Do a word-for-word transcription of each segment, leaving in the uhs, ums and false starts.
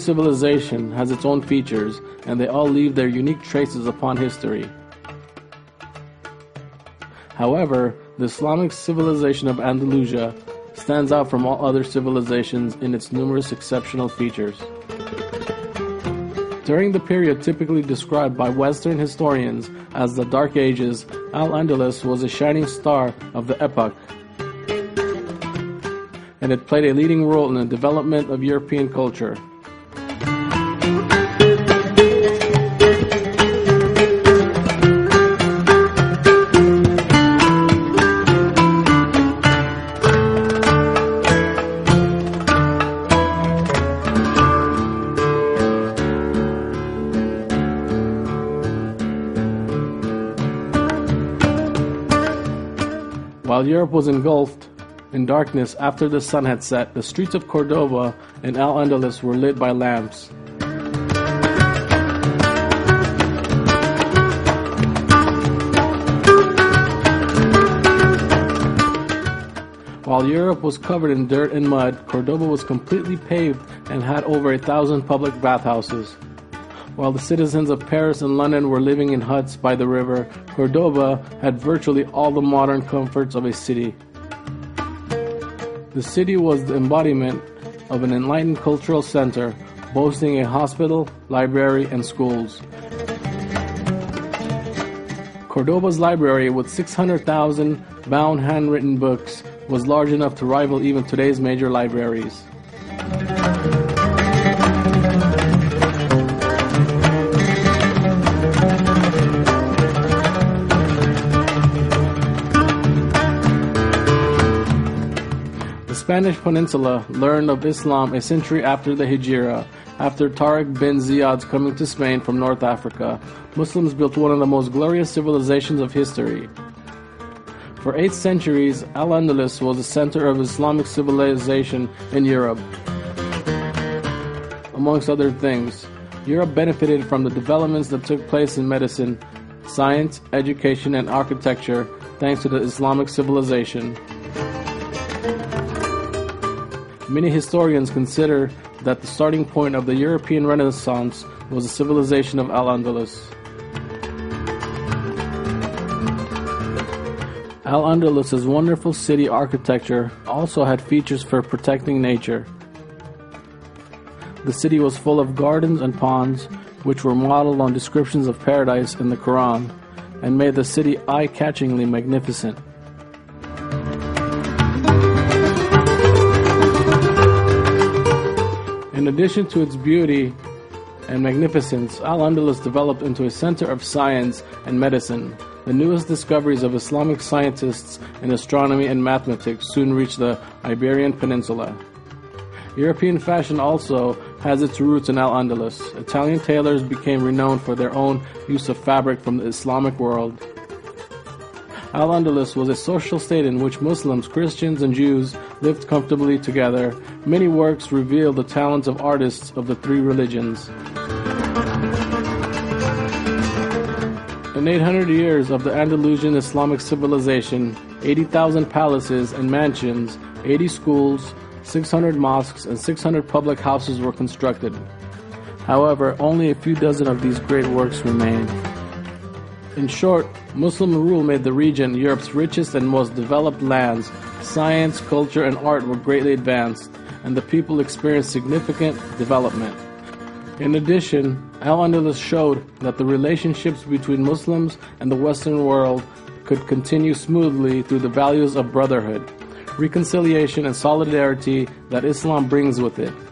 civilization has its own features, and they all leave their unique traces upon history. However, the Islamic civilization of Andalusia stands out from all other civilizations in its numerous exceptional features. During the period typically described by Western historians as the Dark Ages, Al-Andalus was a shining star of the epoch, and it played a leading role in the development of European culture. While Europe was engulfed in darkness after the sun had set, the streets of Cordoba and Al-Andalus were lit by lamps. While Europe was covered in dirt and mud, Cordoba was completely paved and had over a thousand public bathhouses. While the citizens of Paris and London were living in huts by the river, Cordoba had virtually all the modern comforts of a city. The city was the embodiment of an enlightened cultural center, boasting a hospital, library, and schools. Cordoba's library, with six hundred thousand bound handwritten books, was large enough to rival even today's major libraries. The Spanish Peninsula learned of Islam a century after the Hijra. After Tariq bin Ziyad's coming to Spain from North Africa, Muslims built one of the most glorious civilizations of history. For eight centuries, Al-Andalus was the center of Islamic civilization in Europe. Amongst other things, Europe benefited from the developments that took place in medicine, science, education, and architecture thanks to the Islamic civilization. Many historians consider that the starting point of the European Renaissance was the civilization of Al-Andalus. Al-Andalus's wonderful city architecture also had features for protecting nature. The city was full of gardens and ponds, which were modeled on descriptions of paradise in the Quran, and made the city eye-catchingly magnificent. In addition to its beauty and magnificence, Al-Andalus developed into a center of science and medicine. The newest discoveries of Islamic scientists in astronomy and mathematics soon reached the Iberian Peninsula. European fashion also has its roots in Al-Andalus. Italian tailors became renowned for their own use of fabric from the Islamic world. Al-Andalus was a social state in which Muslims, Christians, and Jews lived comfortably together. Many works reveal the talents of artists of the three religions. In eight hundred years of the Andalusian Islamic civilization, eighty thousand palaces and mansions, eighty schools, six hundred mosques, and six hundred public houses were constructed. However, only a few dozen of these great works remain. In short, Muslim rule made the region Europe's richest and most developed lands. Science, culture, and art were greatly advanced, and the people experienced significant development. In addition, Al-Andalus showed that the relationships between Muslims and the Western world could continue smoothly through the values of brotherhood, reconciliation, and solidarity that Islam brings with it.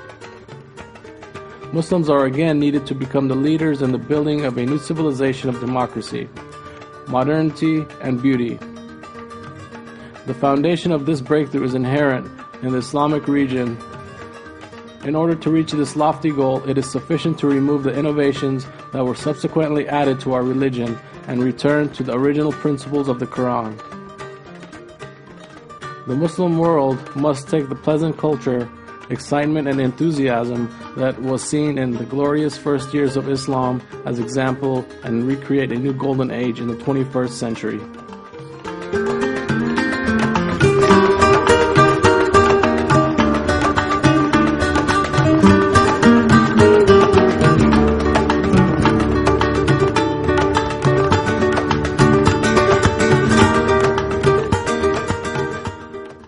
Muslims are again needed to become the leaders in the building of a new civilization of democracy, modernity, and beauty. The foundation of this breakthrough is inherent in the Islamic region. In order to reach this lofty goal, it is sufficient to remove the innovations that were subsequently added to our religion and return to the original principles of the Quran. The Muslim world must take the pleasant culture, excitement, and enthusiasm that was seen in the glorious first years of Islam as example and recreate a new golden age in the twenty-first century.